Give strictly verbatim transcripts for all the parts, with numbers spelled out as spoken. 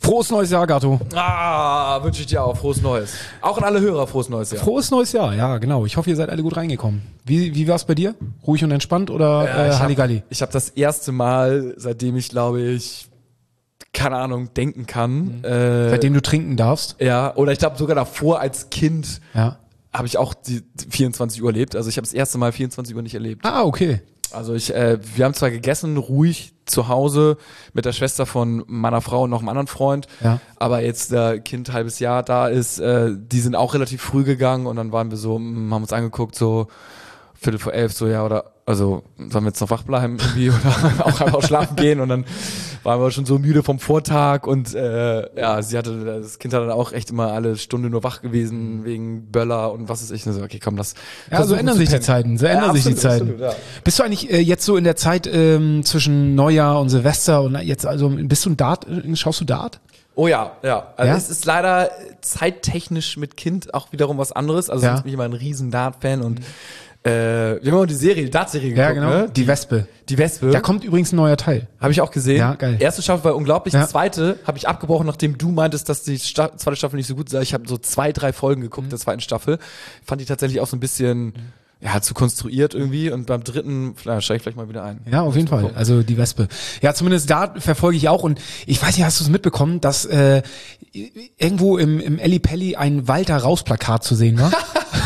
Frohes neues Jahr, Gatto. Ah, wünsche ich dir auch. Frohes Neues. Auch an alle Hörer, frohes neues Jahr. Frohes neues Jahr, ja, genau. Ich hoffe, ihr seid alle gut reingekommen. Wie, wie war es bei dir? Ruhig und entspannt oder Ja, äh, ich Halligalli? Hab, ich habe das erste Mal, seitdem ich, glaube ich, keine Ahnung, denken kann. Mhm. Äh, Seitdem du trinken darfst? Ja, oder ich glaube sogar davor als Kind Ja. habe ich auch die vierundzwanzig Uhr erlebt. Also ich habe das erste Mal vierundzwanzig Uhr nicht erlebt. Ah, okay. Also ich, äh, wir haben zwar gegessen, ruhig zu Hause mit der Schwester von meiner Frau und noch einem anderen Freund, Ja. aber jetzt der Kind halbes Jahr da ist, äh, die sind auch relativ früh gegangen und dann waren wir so, mh, haben uns angeguckt, so Viertel vor elf, so ja, oder also sollen wir jetzt noch wach bleiben irgendwie oder auch einfach schlafen gehen und dann waren wir schon so müde vom Vortag und äh, ja, sie hatte, das Kind hat dann auch echt immer alle Stunde nur wach gewesen wegen Böller und was weiß ich. Und so, okay, komm, das Ja, so versuchen ändern zu sich die pennen. Zeiten. So ändern Ja, sich die absolut, Zeiten. absolut, ja. Bist du eigentlich äh, jetzt so in der Zeit ähm, zwischen Neujahr und Silvester und jetzt also bist du ein Dart? Äh, schaust du Dart? Oh ja, ja. Also Ja? es ist leider zeittechnisch mit Kind auch wiederum was anderes. Also Ja. sonst bin ich immer ein riesen Dart-Fan und äh, wir haben auch die Serie, die Dart-Serie geguckt, Ja, genau. ne? Die Wespe. Die Wespe. Da kommt übrigens ein neuer Teil. Habe ich auch gesehen. Ja, geil. Erste Staffel war unglaublich. Ja. Die zweite habe ich abgebrochen, nachdem du meintest, dass die Sta- zweite Staffel nicht so gut sei. Ich habe so zwei, drei Folgen geguckt Mhm. der zweiten Staffel. Fand die tatsächlich auch so ein bisschen ja, zu konstruiert irgendwie. Und beim dritten ja, steige ich vielleicht mal wieder ein. Ja, auf jeden Fall. Also die Wespe. Ja, zumindest da verfolge ich auch. Und ich weiß nicht, hast du es mitbekommen, dass äh, irgendwo im, im Elli Pelli ein Walter Raus-Plakat zu sehen war?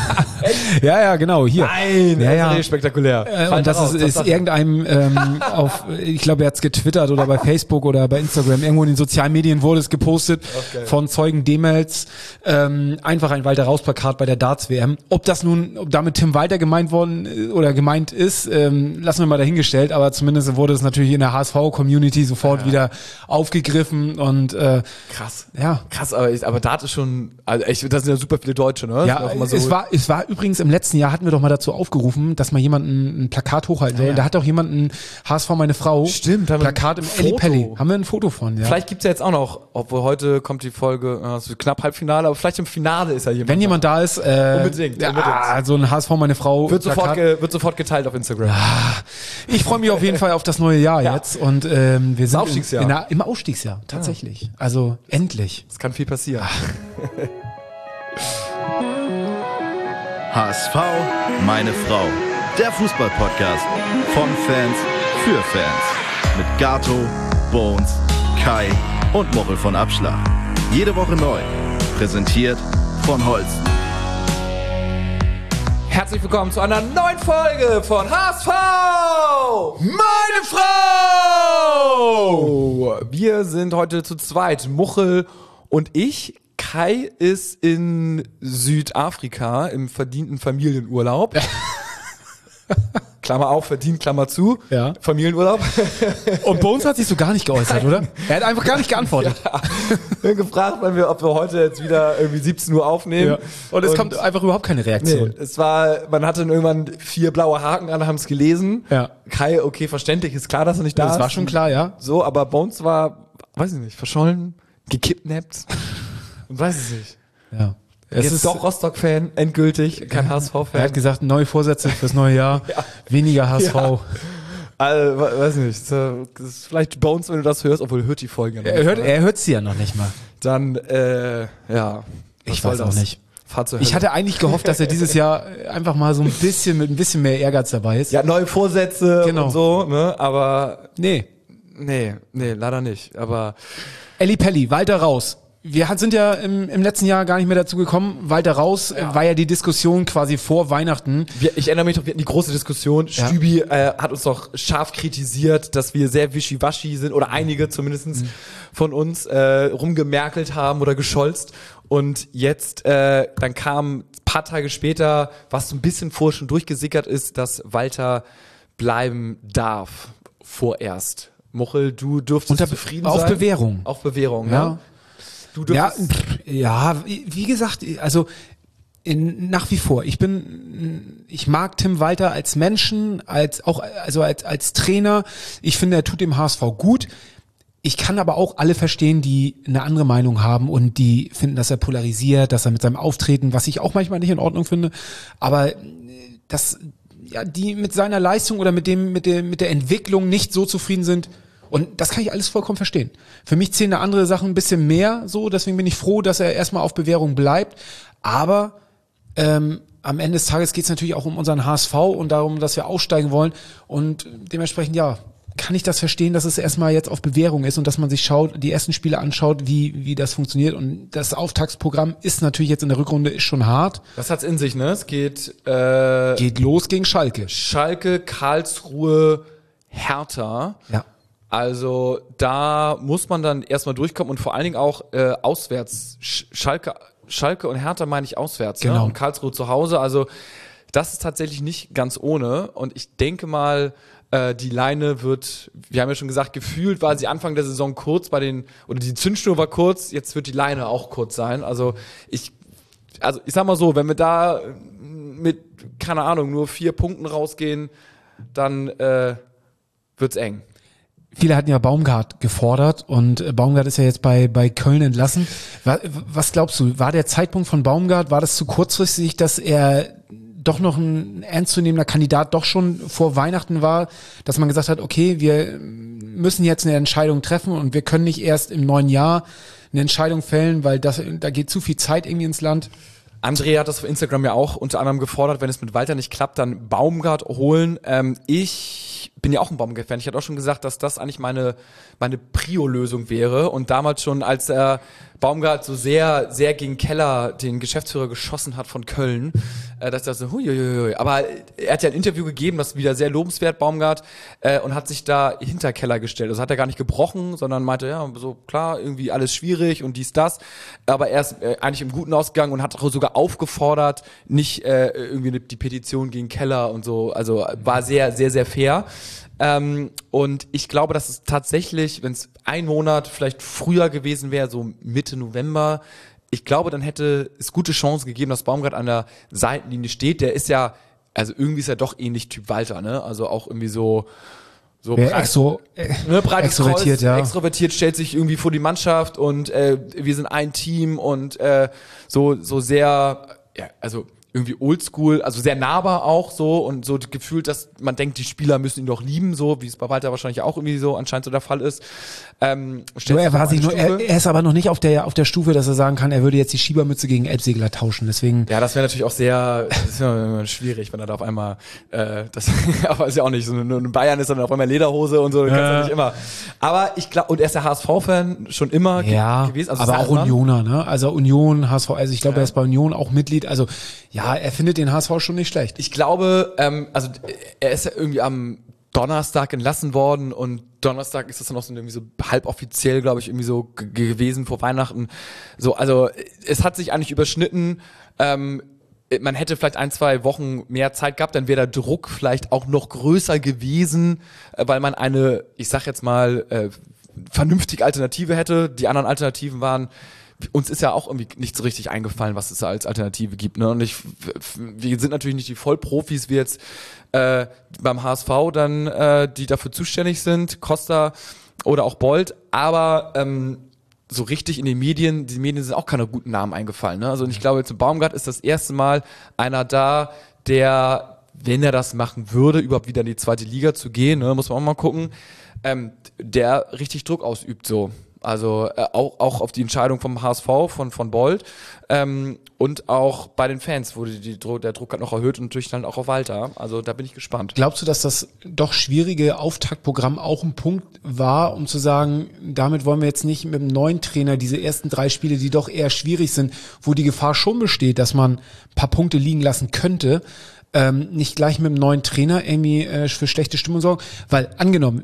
Ja, ja, genau, hier. Nein, ja, das ja. ist spektakulär. Äh, und das ist, ist irgendeinem ähm, auf, ich glaube, er hat es getwittert oder bei Facebook oder bei Instagram, irgendwo in den sozialen Medien wurde es gepostet Okay. von Zeugen Demels, ähm, einfach ein Walter Raus-Plakat bei der Darts-W M. Ob das nun, ob damit Tim Walter gemeint worden äh, oder gemeint ist, ähm, lassen wir mal dahingestellt, aber zumindest wurde es natürlich in der H S V-Community sofort Ja. wieder aufgegriffen und äh, Krass. ja. Krass, aber, ich, aber Dart ist schon, also echt, das sind ja super viele Deutsche, ne? Das Ja, ist auch immer so, es war, es war übrigens im letzten Jahr hatten wir doch mal dazu aufgerufen, dass mal jemand ein, ein Plakat hochhalten soll. Ja, ja. Da hat auch jemand ein H S V meine Frau Stimmt, haben wir Plakat ein im Elli Foto. Pelli. Haben wir ein Foto von, ja. Vielleicht gibt's ja jetzt auch noch, obwohl heute kommt die Folge, äh, es wird knapp Halbfinale, aber vielleicht im Finale ist ja jemand. Wenn jemand da ist, äh, Unbedingt, ja, unbedingt. so ein H S V meine Frau wird sofort, Plakat. ge, wird sofort geteilt auf Instagram. Ich freue mich auf jeden Fall auf das neue Jahr Ja. jetzt und ähm, wir sind Aufstiegsjahr. In, in der, im Aufstiegsjahr, tatsächlich. Also endlich. Es kann viel passieren. H S V, meine Frau. Der Fußball-Podcast von Fans für Fans. Mit Gato, Bones, Kai und Mochel von Abschlag. Jede Woche neu. Präsentiert von Holsten. Herzlich willkommen zu einer neuen Folge von H S V! Meine Frau! Wir sind heute zu zweit, Muchel und ich. Kai ist in Südafrika im verdienten Familienurlaub. Klammer auf, verdient, Klammer zu. Ja. Familienurlaub. Und Bones hat sich so gar nicht geäußert, oder? Er hat einfach gar nicht geantwortet. Wir haben gefragt, weil wir, ob wir heute jetzt wieder irgendwie siebzehn Uhr aufnehmen. Ja. Und es kommt einfach überhaupt keine Reaktion. Nee, es war, man hatte dann irgendwann vier blaue Haken dran, haben es gelesen. Ja. Kai, okay, verständlich, ist klar, dass er nicht da Das ist. war schon klar, ja. So, aber Bones war, weiß ich nicht, verschollen, gekidnappt und weiß es nicht. Ja. Es Jetzt ist doch Rostock-Fan, endgültig, kein H S V-Fan. Er hat gesagt, neue Vorsätze fürs neue Jahr, Ja. weniger H S V. Ja. Also, we- weiß nicht, das ist vielleicht Bones, wenn du das hörst, obwohl er hört die Folgen ja noch Er nicht hört, mal. er hört sie ja noch nicht mal. Dann, äh, ja. was Ich soll weiß auch das? nicht. Fahr zur Ich Hölle. hatte eigentlich gehofft, dass er dieses Jahr einfach mal so ein bisschen mit ein bisschen mehr Ehrgeiz dabei ist. Ja, neue Vorsätze Genau. und so, ne, aber, Nee. nee, nee, leider nicht, aber, Elli Pelli, Walter Raus. Wir hat- sind ja im, im letzten Jahr gar nicht mehr dazu gekommen. Walter Raus Ja. äh, war ja die Diskussion quasi vor Weihnachten. Wir, ich erinnere mich noch, wir hatten die große Diskussion. Ja. Stübi äh, hat uns doch scharf kritisiert, dass wir sehr wischiwaschi sind, oder einige zumindest von uns äh, rumgemerkelt haben oder gescholzt. Und jetzt, äh, dann kam ein paar Tage später, was so ein bisschen vorher schon durchgesickert ist, dass Walter bleiben darf, vorerst. Muchel, du dürftest Unter- zufrieden auf sein. Bewährung. Auf Bewährung, Ja. ja. Du Ja, dürftest, pff, ja, wie wie gesagt, also in, nach wie vor. Ich bin, ich mag Tim Walter als Menschen, als auch also als als Trainer. Ich finde, er tut dem H S V gut. Ich kann aber auch alle verstehen, die eine andere Meinung haben und die finden, dass er polarisiert, dass er mit seinem Auftreten, was ich auch manchmal nicht in Ordnung finde, aber äh, dass ja die mit seiner Leistung oder mit dem mit der mit der Entwicklung nicht so zufrieden sind. Und das kann ich alles vollkommen verstehen. Für mich zählen da andere Sachen ein bisschen mehr so, deswegen bin ich froh, dass er erstmal auf Bewährung bleibt. Aber ähm, am Ende des Tages geht es natürlich auch um unseren H S V und darum, dass wir aufsteigen wollen. Und dementsprechend, ja, kann ich das verstehen, dass es erstmal jetzt auf Bewährung ist und dass man sich schaut, die ersten Spiele anschaut, wie wie das funktioniert. Und das Auftaktsprogramm ist natürlich jetzt in der Rückrunde ist schon hart. Das hat's in sich, ne? Es geht äh, Geht los gegen Schalke. Schalke, Karlsruhe, Hertha. Ja. Also da muss man dann erstmal durchkommen und vor allen Dingen auch äh, auswärts. Sch- Schalke, Schalke und Hertha meine ich auswärts, Genau. ne? Und Karlsruhe zu Hause. Also das ist tatsächlich nicht ganz ohne. Und ich denke mal, äh, die Leine wird, wir haben ja schon gesagt, gefühlt war sie Anfang der Saison kurz bei den, oder die Zündschnur war kurz, jetzt wird die Leine auch kurz sein. Also ich, also ich sag mal so, wenn wir da mit, keine Ahnung, nur vier Punkten rausgehen, dann äh, wird's eng. Viele hatten ja Baumgart gefordert und äh, Baumgart ist ja jetzt bei bei Köln entlassen. Was, was glaubst du, war der Zeitpunkt von Baumgart, war das zu kurzfristig, dass er doch noch ein ernstzunehmender Kandidat doch schon vor Weihnachten war, dass man gesagt hat, okay, wir müssen jetzt eine Entscheidung treffen und wir können nicht erst im neuen Jahr eine Entscheidung fällen, weil das da geht zu viel Zeit irgendwie ins Land. André hat das auf Instagram ja auch unter anderem gefordert, wenn es mit Walter nicht klappt, dann Baumgart holen. Ähm, ich bin ja auch ein Baumgart-Fan. Ich hatte auch schon gesagt, dass das eigentlich meine meine Prio-Lösung wäre. Und damals schon, als er Baumgart so sehr sehr gegen Keller, den Geschäftsführer, geschossen hat von Köln, äh, dass er so, huiuiui. Aber er hat ja ein Interview gegeben, das wieder sehr lobenswert, Baumgart, äh, und hat sich da hinter Keller gestellt. Also hat er gar nicht gebrochen, sondern meinte, ja, so klar, irgendwie alles schwierig und dies, das. Aber er ist äh, eigentlich im Guten ausgegangen und hat auch sogar aufgefordert, nicht äh, irgendwie die Petition gegen Keller und so. Also war sehr, sehr, sehr fair. Ähm, und ich glaube, dass es tatsächlich, wenn es ein Monat vielleicht früher gewesen wäre, so Mitte November, ich glaube, dann hätte es gute Chancen gegeben, dass Baumgart an der Seitenlinie steht. Der ist ja, also irgendwie ist er doch ähnlich Typ Walter, ne? Also auch irgendwie so so Wer breit, extro, äh, ne, breites extrovertiert, Kreuz, ja. extrovertiert, stellt sich irgendwie vor die Mannschaft und äh, wir sind ein Team und äh, so so sehr, ja, also irgendwie oldschool, also sehr nahbar auch so und so gefühlt, dass man denkt, die Spieler müssen ihn doch lieben, so wie es bei Walter wahrscheinlich auch irgendwie so anscheinend so der Fall ist. Ähm, Nur er, war sich nur, er, Stufe. er ist aber noch nicht auf der auf der Stufe, dass er sagen kann, er würde jetzt die Schiebermütze gegen Elbsegler tauschen. Deswegen Ja, das wäre natürlich auch sehr, das ist ja immer schwierig, wenn er da auf einmal, äh, das, aber ist ja auch nicht so, nur in Bayern ist dann auf einmal Lederhose und so, das kannst du Ja. nicht immer. Aber ich glaube, und er ist der H S V-Fan schon immer ge- ja, gewesen. Also aber auch Sachsen. Unioner, ne? Also Union, H S V, also ich glaube, Ja. er ist bei Union auch Mitglied. Also ja, er findet den H S V schon nicht schlecht. Ich glaube, ähm, also er ist ja irgendwie am Donnerstag entlassen worden und Donnerstag ist das dann auch so irgendwie so halboffiziell, glaube ich, irgendwie so g- gewesen vor Weihnachten. So, also es hat sich eigentlich überschnitten. Ähm, man hätte vielleicht ein, zwei Wochen mehr Zeit gehabt, dann wäre der Druck vielleicht auch noch größer gewesen, äh, weil man eine, ich sag jetzt mal, äh, vernünftige Alternative hätte. Die anderen Alternativen waren, uns ist ja auch irgendwie nicht so richtig eingefallen, was es da als Alternative gibt. Ne? Und ich, wir sind natürlich nicht die Vollprofis wie jetzt äh, beim H S V dann, äh, die dafür zuständig sind, Costa oder auch Bold, aber ähm, so richtig in den Medien, die Medien sind auch keine guten Namen eingefallen. Ne? Also und ich glaube, jetzt in Baumgart ist das erste Mal einer da, der, wenn er das machen würde, überhaupt wieder in die zweite Liga zu gehen, ne, muss man auch mal gucken, ähm, der richtig Druck ausübt so. Also äh, auch auch auf die Entscheidung vom H S V, von von Bold ähm, und auch bei den Fans wurde die, die, der Druck hat noch erhöht und natürlich dann auch auf Walter. Also da bin ich gespannt. Glaubst du, dass das doch schwierige Auftaktprogramm auch ein Punkt war, um zu sagen, damit wollen wir jetzt nicht mit dem neuen Trainer diese ersten drei Spiele, die doch eher schwierig sind, wo die Gefahr schon besteht, dass man ein paar Punkte liegen lassen könnte, ähm, nicht gleich mit dem neuen Trainer irgendwie äh, für schlechte Stimmung sorgen? Weil angenommen,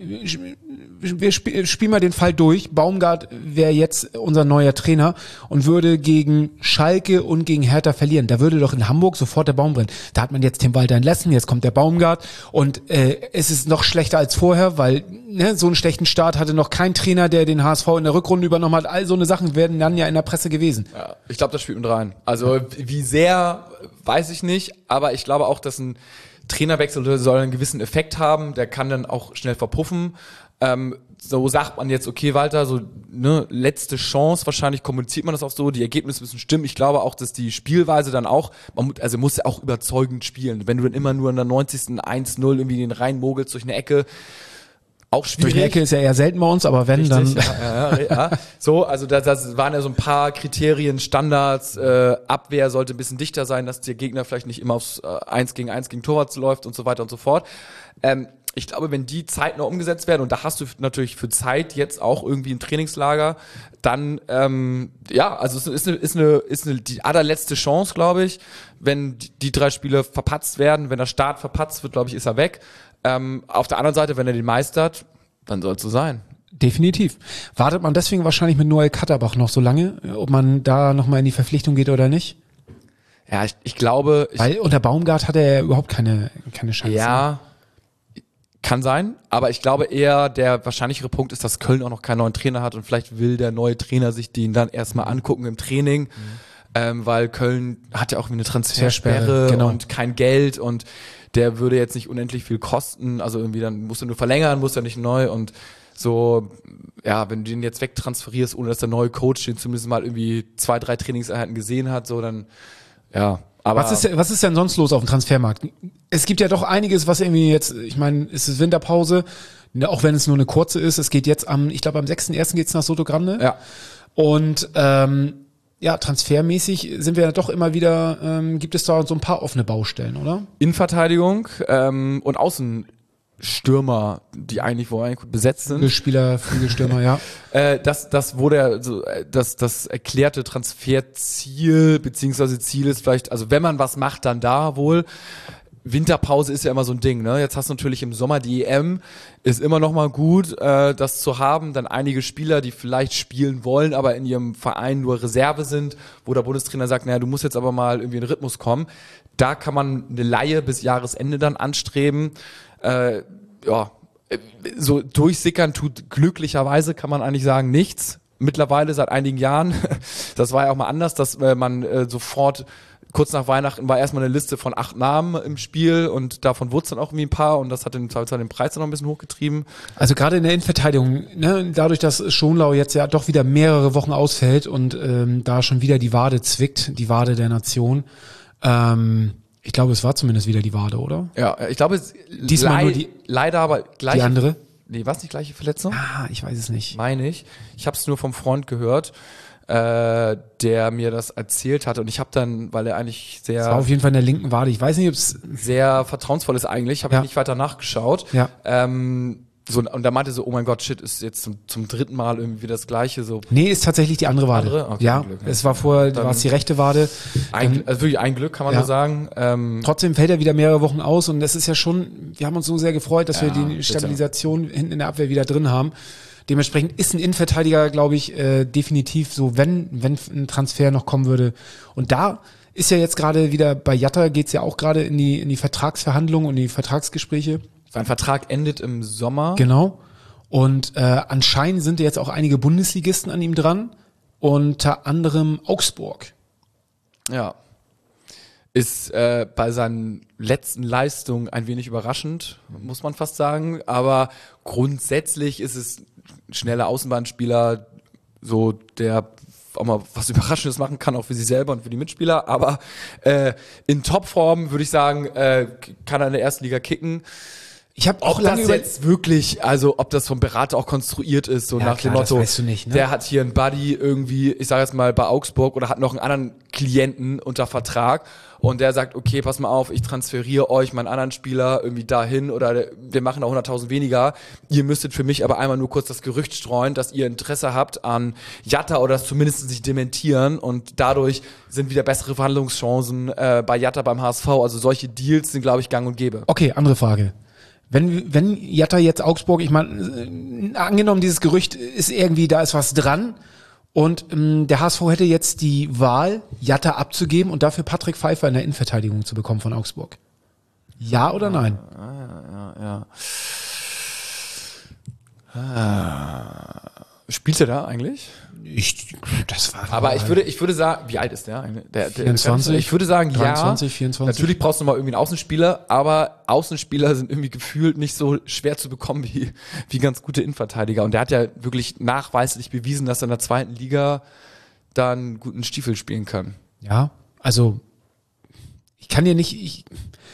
wir sp- spielen mal den Fall durch, Baumgart wäre jetzt unser neuer Trainer und würde gegen Schalke und gegen Hertha verlieren. Da würde doch in Hamburg sofort der Baum brennen. Da hat man jetzt Tim Walter entlassen, jetzt kommt der Baumgart und äh, es ist noch schlechter als vorher, weil ne, so einen schlechten Start hatte noch kein Trainer, der den H S V in der Rückrunde übernommen hat. All so eine Sachen werden dann ja in der Presse gewesen. Ja, ich glaube, das spielt mit rein. Also wie sehr, weiß ich nicht, aber ich glaube auch, dass ein Trainerwechsel soll einen gewissen Effekt haben, der kann dann auch schnell verpuffen. Ähm, so sagt man jetzt, okay, Walter, so ne, letzte Chance, wahrscheinlich kommuniziert man das auch so, die Ergebnisse müssen stimmen. Ich glaube auch, dass die Spielweise dann auch, man muss, also muss ja auch überzeugend spielen. Wenn du dann immer nur in der neunzigsten eins null irgendwie den reinmogelst durch eine Ecke, auch schwierig. Durch die Ecke ist ja eher selten bei uns, aber wenn, Richtig, dann... ja, ja, ja. So, also das, das waren ja so ein paar Kriterien, Standards, äh, Abwehr sollte ein bisschen dichter sein, dass der Gegner vielleicht nicht immer aufs äh, eins gegen eins gegen Torwart läuft und so weiter und so fort. Ähm, ich glaube, wenn die zeitnah umgesetzt werden, und da hast du natürlich für Zeit jetzt auch irgendwie ein Trainingslager, dann, ähm, ja, also es ist eine, ist eine, ist eine die allerletzte Chance, glaube ich, wenn die, die drei Spiele verpatzt werden, wenn der Start verpatzt wird, glaube ich, ist er weg. Ähm, auf der anderen Seite, wenn er den meistert, dann soll es so sein. Definitiv. Wartet man deswegen wahrscheinlich mit Noel Katterbach noch so lange, ob man da nochmal in die Verpflichtung geht oder nicht? Ja, ich, ich glaube... Ich, Weil unter Baumgart hat er ja überhaupt keine, keine Chance. Ja, kann sein, aber ich glaube eher, der wahrscheinlichere Punkt ist, dass Köln auch noch keinen neuen Trainer hat und vielleicht will der neue Trainer sich den dann erstmal angucken im Training, mhm. ähm, weil Köln hat ja auch eine Transfersperre genau. und kein Geld und der würde jetzt nicht unendlich viel kosten, also irgendwie dann musst du nur verlängern, musst ja nicht neu und so, ja, wenn du den jetzt wegtransferierst, ohne dass der neue Coach den zumindest mal irgendwie zwei, drei Trainingseinheiten gesehen hat, so dann, ja. Aber was ist, was ist denn sonst los auf dem Transfermarkt? Es gibt ja doch einiges, was irgendwie jetzt, ich meine, es ist Winterpause, auch wenn es nur eine kurze ist. Es geht jetzt am, ich glaube am sechsten ersten geht's nach Soto Grande. Ja. Und ähm, ja, transfermäßig sind wir ja doch immer wieder, ähm, gibt es da so ein paar offene Baustellen, oder? Innenverteidigung ähm, und Außenstürmer, die eigentlich wo eigentlich gut besetzt sind. Flügelspieler, Flügelstürmer, ja. Äh, das, das wurde ja so, äh, das, das erklärte Transferziel, beziehungsweise Ziel ist vielleicht, also wenn man was macht, dann da wohl. Winterpause ist ja immer so ein Ding, ne? Jetzt hast du natürlich im Sommer die E M, ist immer noch mal gut, äh, das zu haben. Dann einige Spieler, die vielleicht spielen wollen, aber in ihrem Verein nur Reserve sind, wo der Bundestrainer sagt, naja, du musst jetzt aber mal irgendwie in den Rhythmus kommen. Da kann man eine Leihe bis Jahresende dann anstreben. Äh, ja, so durchsickern tut glücklicherweise, kann man eigentlich sagen, nichts. Mittlerweile seit einigen Jahren. Das war ja auch mal anders, dass äh, man äh, sofort kurz nach Weihnachten war erstmal eine Liste von acht Namen im Spiel und davon wurde es dann auch irgendwie ein paar und das hat den, den Preis dann noch ein bisschen hochgetrieben. Also gerade in der Innenverteidigung, ne, dadurch, dass Schonlau jetzt ja doch wieder mehrere Wochen ausfällt und ähm, da schon wieder die Wade zwickt, die Wade der Nation, ähm, ich glaube, es war zumindest wieder die Wade, oder? Ja, ich glaube, es diesmal lei- nur die, leider aber gleich. die andere? Nee, war es nicht gleiche Verletzung? Ah, ich weiß es nicht. Meine ich. Ich habe es nur vom Freund gehört, äh, der mir das erzählt hat und ich habe dann, weil er eigentlich sehr Es war auf jeden Fall in der linken Wade. Ich weiß nicht, ob es sehr vertrauensvoll ist eigentlich, habe Ja. ich nicht weiter nachgeschaut. Ja. Ähm, so, und da meinte so, oh mein Gott, shit, ist jetzt zum, zum dritten Mal irgendwie das Gleiche. So Nee, ist tatsächlich die andere Wade. Andere? Okay, ja, Glück, ja. es war vorher, Dann- war es die rechte Wade. ein, also wirklich ein Glück, kann man Ja. nur sagen. Ähm, Trotzdem fällt er wieder mehrere Wochen aus und das ist ja schon, wir haben uns so sehr gefreut, dass Ja, wir die bitte. Stabilisation hinten in der Abwehr wieder drin haben. Dementsprechend ist ein Innenverteidiger, glaube ich, äh, definitiv so, wenn wenn ein Transfer noch kommen würde. Und da ist ja jetzt gerade wieder, bei Jatta geht's ja auch gerade in die in die Vertragsverhandlungen und die Vertragsgespräche. sein Vertrag endet im Sommer. Genau. Und äh, anscheinend sind jetzt auch einige Bundesligisten an ihm dran, unter anderem Augsburg. Ja. Ist äh, bei seinen letzten Leistungen ein wenig überraschend, muss man fast sagen. Aber grundsätzlich ist es ein schneller Außenbahnspieler, so der auch mal was Überraschendes machen kann, auch für sich selber und für die Mitspieler. Aber äh, in Topform würde ich sagen, äh, kann er in der ersten Liga kicken. Ich habe auch Ob lange das über jetzt wirklich, also ob das vom Berater auch konstruiert ist, so Ja, nach klar, dem das Motto, weißt du nicht, ne? der hat hier einen Buddy irgendwie, ich sage jetzt mal bei Augsburg oder hat noch einen anderen Klienten unter Vertrag und der sagt, okay, pass mal auf, ich transferiere euch meinen anderen Spieler irgendwie dahin oder wir machen da hunderttausend weniger. Ihr müsstet für mich aber einmal nur kurz das Gerücht streuen, dass ihr Interesse habt an Jatta oder das zumindest nicht dementieren und dadurch sind wieder bessere Verhandlungschancen äh, bei Jatta beim H S V. Also solche Deals sind, glaube ich, gang und gäbe. Okay, andere Frage. Wenn, wenn Jatta jetzt Augsburg, ich meine, äh, angenommen, dieses Gerücht ist irgendwie, da ist was dran und ähm, der H S V hätte jetzt die Wahl, Jatta abzugeben und dafür Patrick Pfeiffer in der Innenverteidigung zu bekommen von Augsburg. Ja oder nein? Ja, ja. Ah. Spielt er da eigentlich? Ich, das war Aber ich würde, ich würde sagen, wie alt ist der eigentlich? Der, der, vierundzwanzig? Ich würde sagen, dreiundzwanzig, ja. vierundzwanzig? Natürlich brauchst du mal irgendwie einen Außenspieler, aber Außenspieler sind irgendwie gefühlt nicht so schwer zu bekommen wie, wie ganz gute Innenverteidiger. Und der hat ja wirklich nachweislich bewiesen, dass er in der zweiten Liga da einen guten Stiefel spielen kann. Ja, also ich kann dir nicht, ich,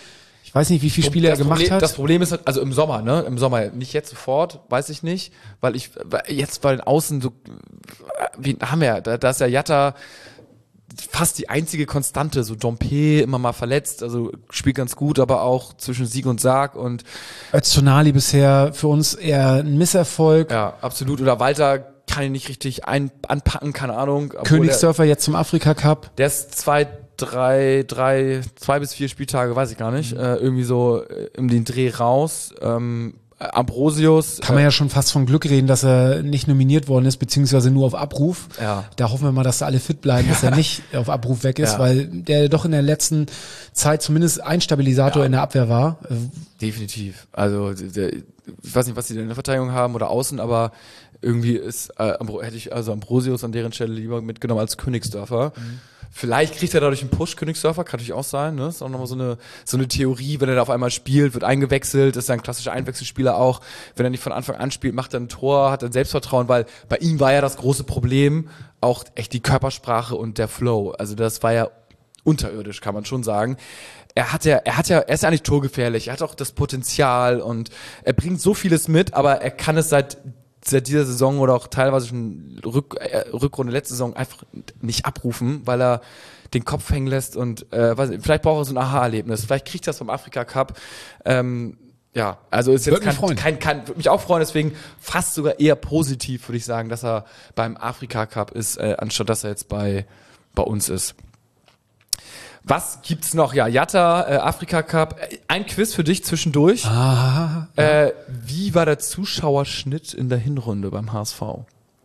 Ich weiß nicht, wie viele Spiele er gemacht Problem, hat. Das Problem ist, also im Sommer, ne? Im Sommer, nicht jetzt sofort, weiß ich nicht, weil ich, weil jetzt bei den Außen so, wie haben wir ja, da, da ist ja Jatta fast die einzige Konstante, so Dompe immer mal verletzt, also spielt ganz gut, aber auch zwischen Sieg und Sarg und Öztunali bisher für uns eher ein Misserfolg. ja, absolut. Oder Walter kann ihn nicht richtig ein, anpacken, keine Ahnung. Königsdörfer jetzt zum Afrika Cup. Der ist zwei, drei, drei, zwei bis vier Spieltage, weiß ich gar nicht, äh, irgendwie so äh, um den Dreh raus. Ähm, Ambrosius. Kann man ja schon fast von Glück reden, dass er nicht nominiert worden ist, beziehungsweise nur auf Abruf. Ja. Da hoffen wir mal, dass da alle fit bleiben, dass er nicht auf Abruf weg ist, Ja. weil der doch in der letzten Zeit zumindest ein Stabilisator Ja. in der Abwehr war. Definitiv. Also der, ich weiß nicht, was die denn in der Verteidigung haben oder außen, aber irgendwie ist äh, Ambro- hätte ich also Ambrosius an deren Stelle lieber mitgenommen als Königsdörfer. Mhm. Vielleicht kriegt er dadurch einen Push, Königsdörfer, kann natürlich auch sein, ne? Ist auch nochmal so eine, so eine Theorie, wenn er da auf einmal spielt, wird eingewechselt, ist er ein klassischer Einwechselspieler auch. Wenn er nicht von Anfang an spielt, macht er ein Tor, hat er Selbstvertrauen, weil bei ihm war ja das große Problem auch echt die Körpersprache und der Flow. Also das war ja unterirdisch, kann man schon sagen. Er hat ja, er hat ja, er ist ja nicht torgefährlich, er hat auch das Potenzial und er bringt so vieles mit, aber er kann es seit seit dieser Saison oder auch teilweise schon Rück, äh, Rückrunde letzte Saison einfach nicht abrufen, weil er den Kopf hängen lässt und äh, weiß nicht, vielleicht braucht er so ein Aha-Erlebnis. Vielleicht kriegt er das vom Afrika Cup. Ähm, ja, also ist jetzt Würde mich kein, freuen. kein, kein, würde mich auch freuen, deswegen fast sogar eher positiv, würde ich sagen, dass er beim Afrika Cup ist, äh, anstatt dass er jetzt bei, bei uns ist. Was gibt's noch? Ja, Jatta, äh, Afrika Cup. Ein Quiz für dich zwischendurch. Ah, Äh, wie war der Zuschauerschnitt in der Hinrunde beim H S V?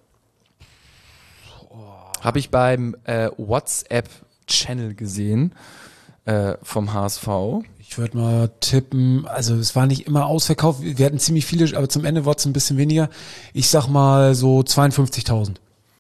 Habe ich beim äh, WhatsApp-Channel gesehen äh, vom H S V. ich würde mal tippen, also es war nicht immer ausverkauft, wir hatten ziemlich viele, aber zum Ende war es ein bisschen weniger. Ich sag mal so zweiundfünfzigtausend.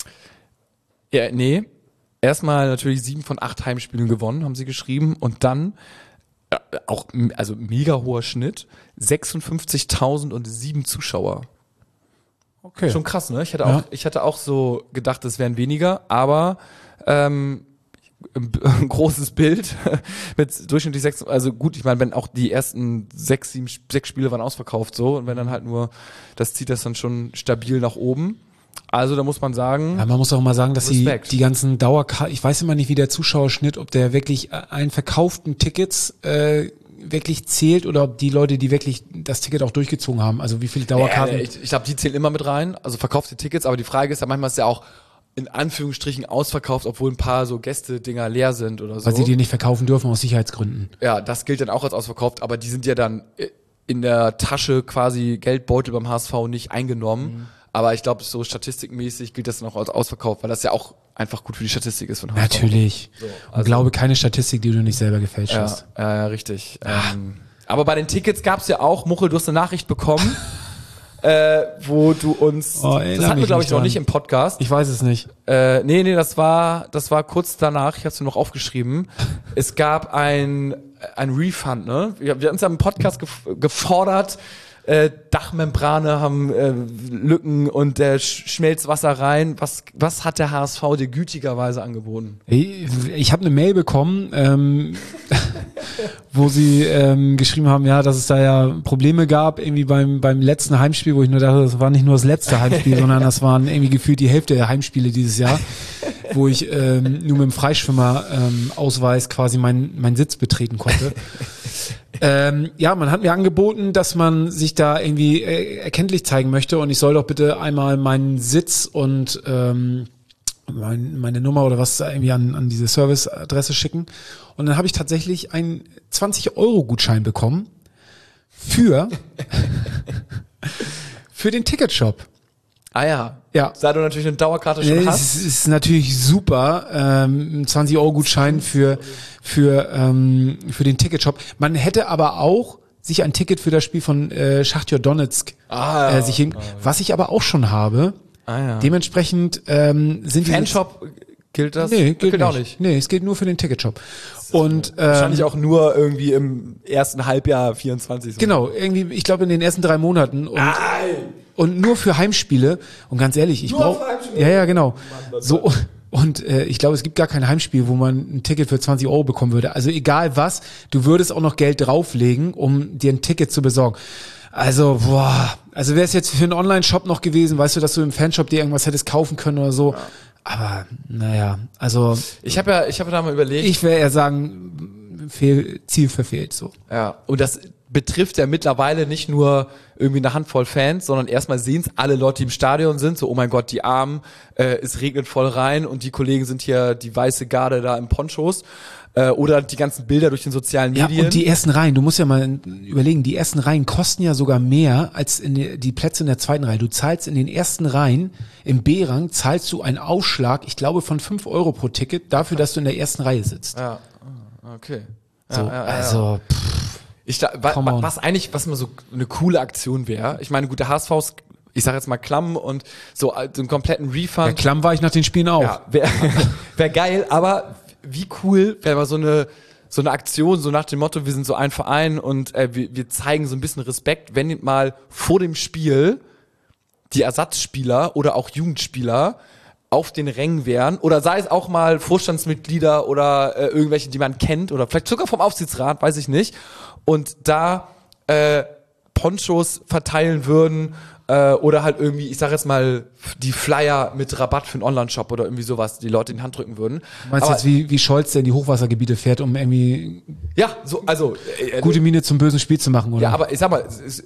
Ja, nee. Erstmal natürlich sieben von acht Heimspielen gewonnen, haben sie geschrieben. Und dann äh, auch, m- also mega hoher Schnitt, sechsundfünfzigtausend und sieben Zuschauer. Okay. Schon krass, ne? Ich hatte Ja. auch, ich hatte auch so gedacht, es wären weniger, aber ähm, ein, ein großes Bild mit durchschnittlich sechs, also gut, ich meine, wenn auch die ersten sechs, sieben, sechs Spiele waren ausverkauft so und wenn dann halt nur, das zieht das dann schon stabil nach oben. Also da muss man sagen, Ja, man muss auch mal sagen, dass Respekt. die, die ganzen Dauerkarten, ich weiß immer nicht, wie der Zuschauerschnitt, ob der wirklich äh, einen verkauften Tickets äh, wirklich zählt oder ob die Leute, die wirklich das Ticket auch durchgezogen haben, also wie viele Dauerkarten. Äh, ich ich glaube, die zählen immer mit rein, also verkaufte Tickets, aber die Frage ist ja, manchmal ist ja auch in Anführungsstrichen ausverkauft, obwohl ein paar so Gäste-Dinger leer sind oder so. weil sie die nicht verkaufen dürfen aus Sicherheitsgründen. Ja, das gilt dann auch als ausverkauft, aber die sind ja dann in der Tasche quasi Geldbeutel beim H S V nicht eingenommen. Mhm. Aber ich glaube, so statistikmäßig gilt das dann auch als ausverkauft, weil das ja auch einfach gut für die Statistik ist von H S V. Natürlich. So, Und also- glaube keine Statistik, die du nicht selber gefälscht Ja, hast. ja, ja, richtig. Ähm, aber bei den Tickets gab's ja auch, Muchel, du hast eine Nachricht bekommen, äh, wo du uns, Oh, erinnere das hatten wir mich glaube ich nicht noch dran. nicht im Podcast. Ich weiß es nicht. Äh, nee, nee, das war, das war kurz danach, ich hab's mir noch aufgeschrieben. Es gab ein, ein Refund, ne? Wir, wir haben uns ja im Podcast gef- gefordert, äh, Dachmembrane haben äh, Lücken und der sch- schmelzt Wasser rein. Was, was hat der H S V dir gütigerweise angeboten? Ich, ich habe eine Mail bekommen, ähm, wo sie ähm, geschrieben haben, ja, dass es da ja Probleme gab, irgendwie beim beim letzten Heimspiel, wo ich nur dachte, das war nicht nur das letzte Heimspiel, sondern das waren irgendwie gefühlt die Hälfte der Heimspiele dieses Jahr, wo ich ähm, nur mit dem Freischwimmer-Ausweis ähm, quasi meinen mein Sitz betreten konnte. Ähm, ja, man hat mir angeboten, dass man sich da irgendwie äh, erkenntlich zeigen möchte und ich soll doch bitte einmal meinen Sitz und ähm, mein, meine Nummer oder was irgendwie an, an diese Serviceadresse schicken. Und dann habe ich tatsächlich einen zwanzig Euro Gutschein bekommen für, für den Ticketshop. Ah ja. Ja. Da du natürlich eine Dauerkarte schon Es hast. ist, ist natürlich super, ähm, ein zwanzig Euro Gutschein für, für, ähm, für den Ticketshop. Man hätte aber auch sich ein Ticket für das Spiel von äh, Schachtjor Donetsk Ah, äh, sich hin, was ich aber auch schon habe. Ah ja. Dementsprechend ähm, sind die Fanshop gilt das? Nee, gilt, auch nicht. nicht. Nee, es geht nur für den Ticketshop. Und ähm, Wahrscheinlich auch nur irgendwie im ersten Halbjahr vierundzwanzig. So. genau, irgendwie, ich glaube in den ersten drei Monaten und, und nur für Heimspiele. Und ganz ehrlich, ich Nur brauche für Heimspiele? ja ja genau. So Und äh, ich glaube, es gibt gar kein Heimspiel, wo man ein Ticket für zwanzig Euro bekommen würde. Also egal was, du würdest auch noch Geld drauflegen, um dir ein Ticket zu besorgen. Also, boah, also wäre es jetzt für einen Online-Shop noch gewesen, weißt du, dass du im Fanshop dir irgendwas hättest kaufen können oder so. Ja. Aber, naja, also. Ich habe ja, ich habe da mal überlegt. Ich wäre eher sagen, fehl, Ziel verfehlt, so. Ja, und das betrifft ja mittlerweile nicht nur irgendwie eine Handvoll Fans, sondern erstmal sehen es alle Leute, die im Stadion sind, so, oh mein Gott, die Armen, äh, es regnet voll rein und die Kollegen sind hier die weiße Garde da im Ponchos. Äh, oder die ganzen Bilder durch den sozialen Medien. Ja, und die ersten Reihen, du musst ja mal überlegen, die ersten Reihen kosten ja sogar mehr als in die, die Plätze in der zweiten Reihe. Du zahlst in den ersten Reihen, im B-Rang, zahlst du einen Aufschlag, ich glaube von fünf Euro pro Ticket, dafür, dass du in der ersten Reihe sitzt. Ja, okay. So, ja, ja, ja, also, pff. Ich da, wa, wa, was eigentlich, was mal so eine coole Aktion wäre, ich meine, gut, der H S V ist, ich sag jetzt mal Klamm und so, so einen kompletten Refund. Ja, Klamm war ich nach den Spielen auch. Ja, wäre wär geil, aber wie cool wäre mal so eine, so eine Aktion, so nach dem Motto, wir sind so ein Verein und äh, wir, wir zeigen so ein bisschen Respekt, wenn mal vor dem Spiel die Ersatzspieler oder auch Jugendspieler auf den Rängen wären oder sei es auch mal Vorstandsmitglieder oder äh, irgendwelche, die man kennt oder vielleicht sogar vom Aufsichtsrat, weiß ich nicht, und da äh, Ponchos verteilen würden äh, oder halt irgendwie, ich sag jetzt mal, die Flyer mit Rabatt für einen Online-Shop oder irgendwie sowas, die Leute in die Hand drücken würden. Du meinst Aber, jetzt, wie, wie Scholz, der in die Hochwassergebiete fährt, um irgendwie ja, so, also äh, gute Miene zum bösen Spiel zu machen, oder? Ja, aber ich sag mal, es,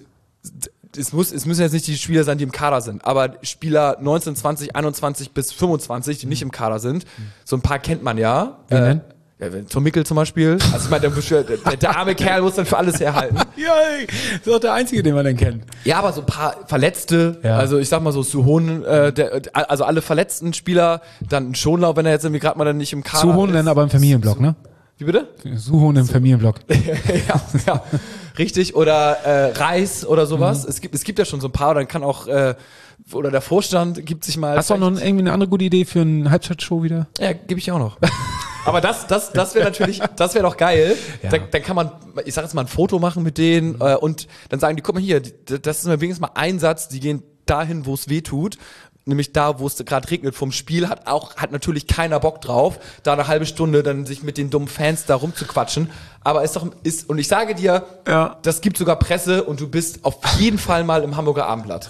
es, muss, es müssen jetzt nicht die Spieler sein, die im Kader sind, aber Spieler neunzehn, zwanzig, einundzwanzig bis fünfundzwanzig, die nicht im Kader sind, so ein paar kennt man ja. Wen äh, denn? Ja, Tom Mickel zum Beispiel. Also ich meine, der, der, der arme Kerl muss dann für alles herhalten. Ja, das ist auch der Einzige, den man denn kennt. Ja, aber so ein paar Verletzte, ja. Also ich sag mal so Suhonen, äh, der, also alle verletzten Spieler, dann ein Schonlau, wenn er jetzt irgendwie gerade mal dann nicht im Kader Suhonen dann aber im Familienblock, Su- ne? Wie bitte? Suhonen im Familienblock. ja, ja, richtig. Oder äh, Reis oder sowas. Mhm. Es gibt, es gibt ja schon so ein paar, dann kann auch äh, oder der Vorstand gibt sich mal. Hast du auch noch irgendwie eine andere gute Idee für eine Halbzeitshow wieder? Ja, gebe ich auch noch. Aber das, das, das wäre natürlich, das wäre doch geil. Ja. Dann, dann kann man, ich sag jetzt mal, ein Foto machen mit denen mhm. äh, und dann sagen die, guck mal hier, das ist mir wenigstens mal ein Satz, die gehen dahin, wo es weh tut. Nämlich da, wo es gerade regnet vom Spiel, hat auch hat natürlich keiner Bock drauf, da eine halbe Stunde dann sich mit den dummen Fans da rumzuquatschen. Aber ist doch ist und ich sage dir, ja. Das gibt sogar Presse und du bist auf jeden Fall mal im Hamburger Abendblatt.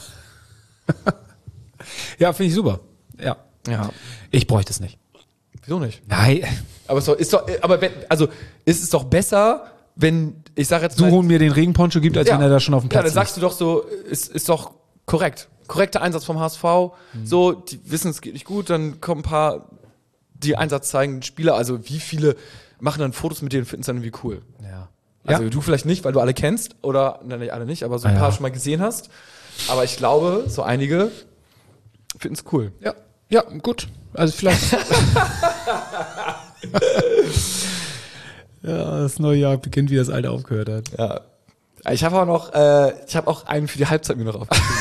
Ja, finde ich super. Ja, ja. Ich bräuchte es nicht. Wieso nicht? Nein. Aber ist doch, ist doch aber wenn, also ist es doch besser, wenn ich sage jetzt Suhonen mir den Regenponcho gibt, als ja, wenn er da schon auf dem Platz ist. Ja, dann sagst du doch so, ist ist doch korrekt. Korrekter Einsatz vom H S V, mhm. So, die wissen, es geht nicht gut, dann kommen ein paar, die Einsatz zeigen, Spieler, also wie viele machen dann Fotos mit denen und finden es dann irgendwie cool. Ja. Also ja. du vielleicht nicht, weil du alle kennst, oder, nein, alle nicht, aber so ein ah, paar ja. schon mal gesehen hast. Aber ich glaube, so einige finden es cool. Ja, ja, gut. Also vielleicht. Ja, das neue Jahr beginnt, wie das alte aufgehört hat. Ja. Ich habe auch noch, äh, ich habe auch einen für die Halbzeit mir noch aufgeschrieben.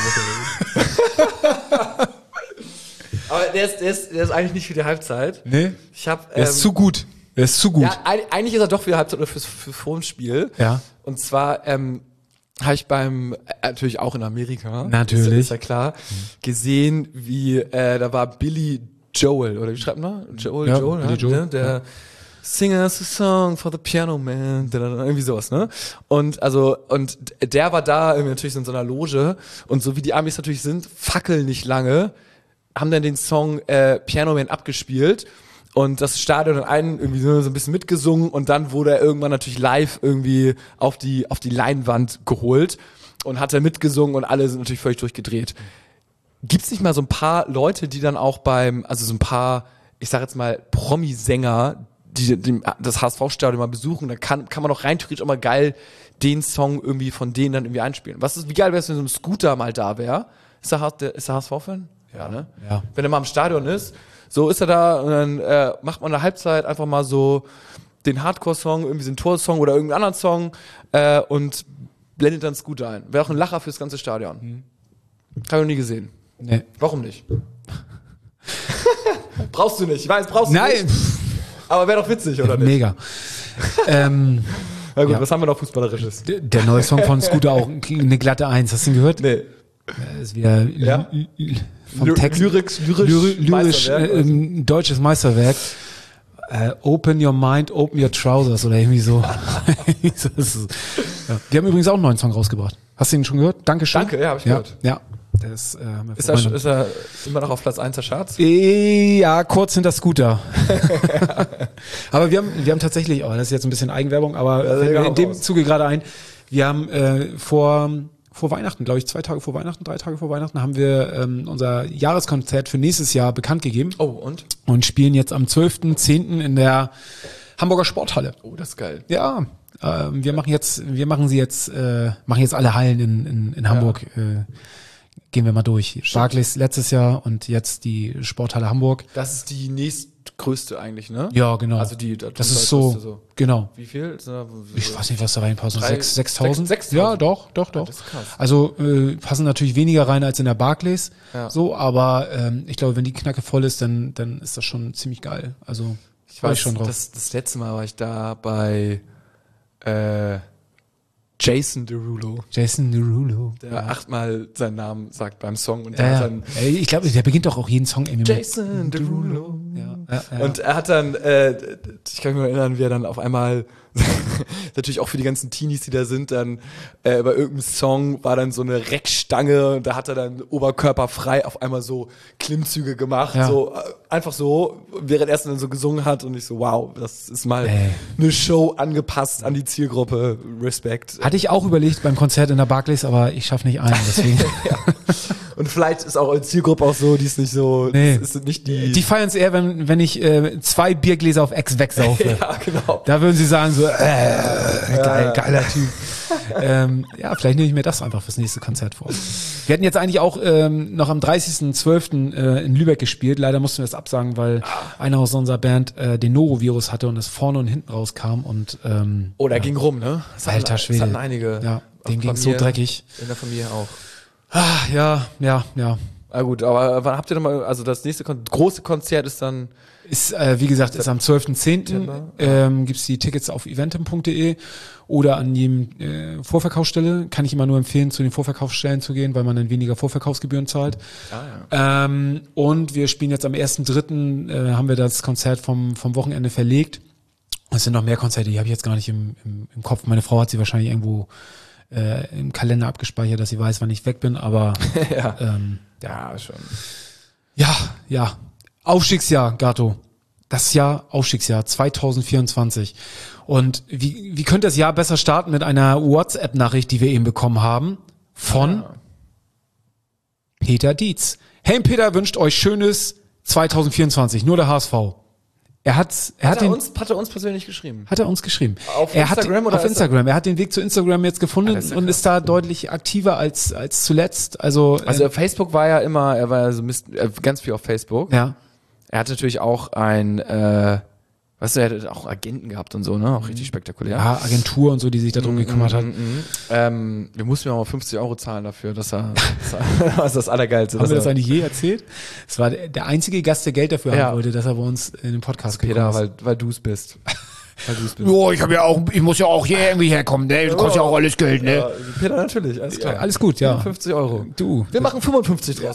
Aber der ist, der ist, der ist eigentlich nicht für die Halbzeit. Nee. Ich hab, ähm, der ist zu gut. Der ist zu gut. Ja, eigentlich ist er doch für die Halbzeit oder fürs, für vor dem Spiel. Ja. Und zwar ähm, habe ich beim, äh, natürlich auch in Amerika, natürlich, ist, ist ja klar, mhm. gesehen, wie äh, da war Billy Joel, oder wie schreibt man? Joel, ja, Joel, Billy ja, Joel. Ne? Der ja. Sing us a song for the piano man, irgendwie sowas, ne? Und also und der war da irgendwie natürlich in so einer Loge und so wie die Amis natürlich sind, fackeln nicht lange, haben dann den Song äh, Piano Man abgespielt und das Stadion hat einen irgendwie so, so ein bisschen mitgesungen und dann wurde er irgendwann natürlich live irgendwie auf die auf die Leinwand geholt und hat er mitgesungen und alle sind natürlich völlig durchgedreht. Gibt's nicht mal so ein paar Leute, die dann auch beim, also so ein paar, ich sag jetzt mal Promi-Sänger, die, die das H S V-Stadion mal besuchen, dann kann, kann man doch rein theoretisch auch mal geil den Song irgendwie von denen dann irgendwie einspielen. Was ist, wie geil wäre es, wenn so ein Scooter mal da wäre? Ist der, der, ist der H S V-Fan? Ja, ne? Ja. Wenn er mal im Stadion ist, so ist er da und dann äh, macht man in der Halbzeit einfach mal so den Hardcore-Song, irgendwie so einen Tor-Song oder irgendeinen anderen Song äh, und blendet dann Scooter ein. Wäre auch ein Lacher fürs ganze Stadion. Mhm. Hab ich noch nie gesehen. Nee. Warum nicht? Brauchst du nicht. Ich weiß, brauchst du Nein. nicht. Aber wäre doch witzig, oder nicht? Mega. ähm, Na gut, ja. was haben wir noch Fußballerisches? Der, der neue Song von Scooter auch, eine glatte Eins. Hast du ihn gehört? Nee. Das ist wieder ja? vom Ly- Text. lyrisch, lyrisch, Lyri- lyrisch äh, Meisterwerk, ein deutsches Meisterwerk. Äh, open your mind, open your trousers oder irgendwie so. Das ist, ja. Die haben übrigens auch einen neuen Song rausgebracht. Hast du ihn schon gehört? Dankeschön. Danke, ja, hab ich ja, gehört. Ja, das äh, haben wir Ist er, vorhin- ist er immer noch auf Platz eins der Charts? Ja, kurz hinter Scooter. Aber wir haben, wir haben tatsächlich, oh, das ist jetzt ein bisschen Eigenwerbung, aber Ja, fällt mir hau in dem raus. Zuge gerade ein, wir haben äh, vor vor Weihnachten, glaube ich, zwei Tage vor Weihnachten, drei Tage vor Weihnachten, haben wir ähm, unser Jahreskonzert für nächstes Jahr bekannt gegeben Oh, und? und spielen jetzt am zwölften zehnten in der Hamburger Sporthalle. Oh, das ist geil. Ja, ähm, wir machen jetzt, wir machen sie jetzt, äh, machen jetzt alle Hallen in, in, in Hamburg. Äh, gehen wir mal durch. Barclays letztes Jahr und jetzt die Sporthalle Hamburg. Das ist die nächstgrößte eigentlich, ne? Ja, genau. Also die, das ist so, so. genau. Wie viel? So, Ich weiß nicht, was da reinpasst. Drei- Sechs- sechstausend? sechs- sechstausend? Ja, doch, doch, doch. das ist krass. Also äh, passen natürlich weniger rein als in der Barclays. Ja. So, aber ähm, ich glaube, wenn die Knacke voll ist, dann, dann ist das schon ziemlich geil. Also Ich freu weiß mich schon drauf. Das, das letzte Mal war ich da bei äh, Jason Derulo, Jason Derulo. der achtmal seinen Namen sagt beim Song und Ja, der ja. hat dann Ey, ich glaube, der beginnt doch auch jeden Song irgendwie mit. Jason Derulo. Ja, ja, ja. Und er hat dann, äh, ich kann mich nur erinnern, wie er dann auf einmal, natürlich auch für die ganzen Teenies, die da sind, dann äh, bei irgendeinem Song war dann so eine Reckstange und da hat er dann oberkörperfrei auf einmal so Klimmzüge gemacht, Ja. so äh, einfach so, während er es dann so gesungen hat und ich so, wow, das ist mal Ey. eine Show angepasst an die Zielgruppe, Respekt. Hatte ich auch überlegt beim Konzert in der Barclays, aber ich schaffe nicht ein, deswegen. Und vielleicht ist auch die Zielgruppe auch so, die ist nicht so, Nee. das ist nicht die, Die feiern es eher, wenn, wenn ich äh, zwei Biergläser auf Ex wegsaufe. ja, genau. Da würden sie sagen so, äh, geil, geiler Typ. ähm, ja, vielleicht nehme ich mir das einfach fürs nächste Konzert vor. Wir hatten jetzt eigentlich auch ähm, noch am dreißigsten zwölften Äh, in Lübeck gespielt. Leider mussten wir das absagen, weil einer aus unserer Band äh, den Norovirus hatte und es vorne und hinten rauskam und ähm, Oh, der ging rum, ne? Das hatten- alter Schwede. Das hatten einige. Ja, Auf dem ging so Familie- dreckig. In der Familie auch. Ah, ja, ja, ja. Ah gut, aber wann habt ihr nochmal, also das nächste Kon große Konzert ist dann, Ist, äh, wie gesagt, ist am zwölften zehnten September, Ähm, gibt's die Tickets auf eventim punkt de oder an jedem äh, Vorverkaufsstelle. Kann ich immer nur empfehlen, zu den Vorverkaufsstellen zu gehen, weil man dann weniger Vorverkaufsgebühren zahlt. ah, Ähm, und wir spielen jetzt am ersten dritten Äh, haben wir das Konzert vom, vom Wochenende verlegt. Es sind noch mehr Konzerte, die habe ich jetzt gar nicht im, im, im Kopf. Meine Frau hat sie wahrscheinlich irgendwo äh, im Kalender abgespeichert, dass sie weiß, wann ich weg bin, aber ja. ähm, Ja, schon. ja, ja. Aufstiegsjahr, Gato. Das Jahr, Aufstiegsjahr zwanzig vierundzwanzig. Und wie, wie könnte das Jahr besser starten mit einer WhatsApp-Nachricht, die wir eben bekommen haben? Von Ah. Peter Dietz. Hey, Peter wünscht euch schönes zwanzig vierundzwanzig. Nur der H S V. Er hat, er hat, Hat er, den, uns, hat er uns persönlich geschrieben? hat er uns geschrieben. Auf er Instagram hat, oder auf ist er- Instagram. Er hat den Weg zu Instagram jetzt gefunden Ah, das ist ja und krass. ist da deutlich aktiver als, als zuletzt. Also, Also äh, Facebook war ja immer, er war ja so Mist, äh, ganz viel auf Facebook. ja. Er hat natürlich auch ein, äh, weißt du, er hat auch Agenten gehabt und so, ne? Auch richtig spektakulär. Ja, Agentur und so, die sich darum gekümmert hat. Mhm. Ähm, wir mussten ja auch mal fünfzig Euro zahlen dafür, dass er, dass er das ist das Allergeilste. Haben wir dass das er- eigentlich je erzählt? Es war der, der einzige Gast, der Geld dafür Ja. haben wollte, dass er bei uns in den Podcast Peter, gekommen ist. weil, weil du es bist. Weil du es bist. Jo, ich habe ja auch, ich muss ja auch hier irgendwie herkommen, ne? Das kostet ja auch alles Geld, ne? Ja, Peter, natürlich, alles klar. Ja, alles gut, ja. fünfzig Euro. Du. Wir machen fünfundfünfzig draus.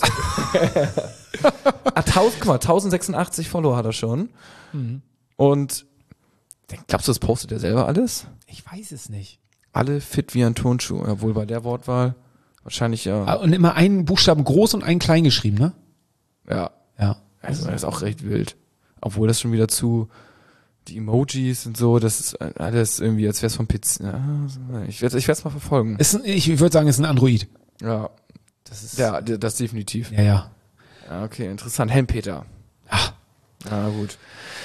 ah, tausend, guck mal, tausendsechsundachtzig Follower hat er schon. Mhm. Und glaubst du, das postet er selber alles? Ich weiß es nicht. Alle fit wie ein Turnschuh. Obwohl bei der Wortwahl wahrscheinlich ja. Ah, und immer einen Buchstaben groß und einen klein geschrieben, ne? Ja. Ja. Also das ist auch recht wild. Obwohl das schon wieder zu, die Emojis und so, das ist alles irgendwie, als wäre es vom P C. Ja, ich werde ich werde es mal verfolgen. Ist ein, ich würde sagen, es ist ein Android. Ja. Das ist, Ja, d- das definitiv. ja, ja. Ja, okay, interessant. Helmpeter. Ah. Ja, gut.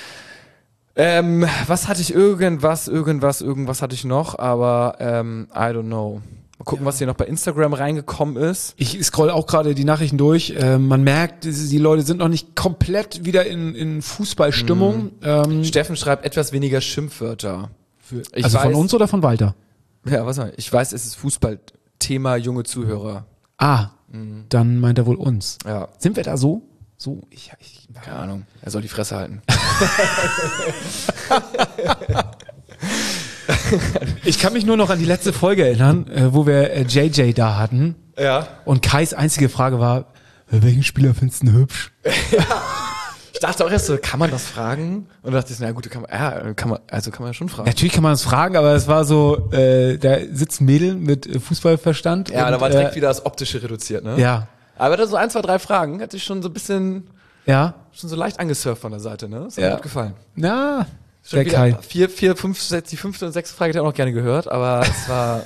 Ähm, was hatte ich? Irgendwas, irgendwas, irgendwas hatte ich noch, aber ähm, I don't know. Mal gucken, was hier noch bei Instagram reingekommen ist. Ich scroll auch gerade die Nachrichten durch. Äh, man merkt, die Leute sind noch nicht komplett wieder in, in Fußballstimmung. Ähm, Steffen schreibt etwas weniger Schimpfwörter. Ich also von weiß- uns oder von Walter? Ja, was soll ich? Ich weiß, es ist Fußballthema, junge Zuhörer. Ah, dann meint er wohl uns. Ja, Sind wir da so? So, ich, ich keine Ahnung. Er soll die Fresse halten. Ich kann mich nur noch an die letzte Folge erinnern, äh, wo wir äh, J J da hatten Ja. und Kais einzige Frage war, welchen Spieler findest du denn hübsch? Ich dachte auch erst so, kann man das fragen? Und dachte ich, na gut, kann man, ja, kann man, also kann man ja schon fragen. Natürlich kann man das fragen, aber es war so, äh, da sitzt ein Mädel mit äh, Fußballverstand. Ja, und, da war direkt äh, wieder das Optische reduziert, ne? Ja, Aber da so ein, zwei, drei Fragen, hatte ich schon so ein bisschen, ja, schon so leicht angesurft von der Seite, ne? Das hat Ja. mir gut gefallen. na, Schon der wieder Kai. Vier, vier, fünf, sechs, die fünfte und sechste Frage hätte ich auch noch gerne gehört, aber es war,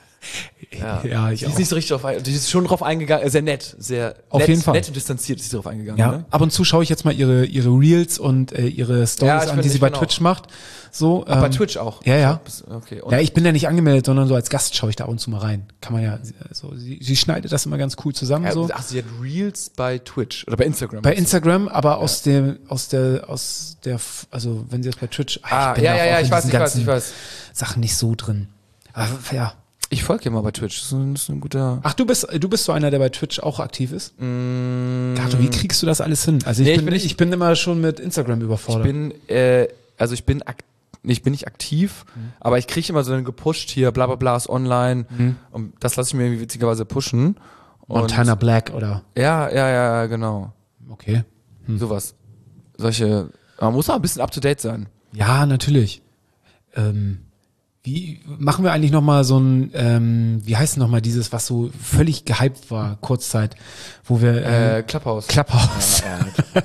ja, Ja, ich die ist auch. nicht so richtig drauf eingegangen, die ist schon drauf eingegangen, äh, sehr nett, sehr Auf nett, jeden Fall. nett und distanziert ist sie drauf eingegangen, Ja, ne? ab und zu schaue ich jetzt mal ihre ihre Reels und äh, ihre Ja, Stories ich an, bin- die sie ich bei bin Twitch auch. macht. So, Ach, bei ähm, Twitch auch? ja, ja. Okay. Und Ja, ich bin ja nicht angemeldet, sondern so als Gast schaue ich da ab und zu mal rein. Kann man ja, so, sie, sie schneidet das immer ganz cool zusammen. Ja, so. ach, sie hat Reels bei Twitch oder bei Instagram. Bei Instagram, aber aus dem, aus der, aus der, F- also wenn sie jetzt bei Twitch, Ah, ich bin ja, da ja, auch ja, in ich weiß, diesen ich weiß, ganzen ich weiß. Sachen nicht so drin. Aber, ja. Ich folge ihr mal bei Twitch. Das ist ein, das ist ein guter. Ach, du bist, du bist so einer, der bei Twitch auch aktiv ist? Mm, Gato, wie kriegst du das alles hin? Also ich, Nee, ich bin, bin ich, nicht- bin immer schon mit Instagram ich überfordert. bin, äh, also ich bin ak nee, ich bin nicht aktiv, Mhm. aber ich kriege immer so einen gepusht hier, bla bla bla ist online. Und das lasse ich mir irgendwie witzigerweise pushen. Und Montana Black oder? Ja, ja, ja, genau. Okay. Sowas. Solche. Man muss auch ein bisschen up to date sein. Ja, natürlich. Ähm, wie machen wir eigentlich noch mal so ein, ähm, wie heißt noch mal dieses, was so völlig gehypt war, Kurzzeit, wo wir äh, Äh, Clubhouse. Clubhouse. Ja,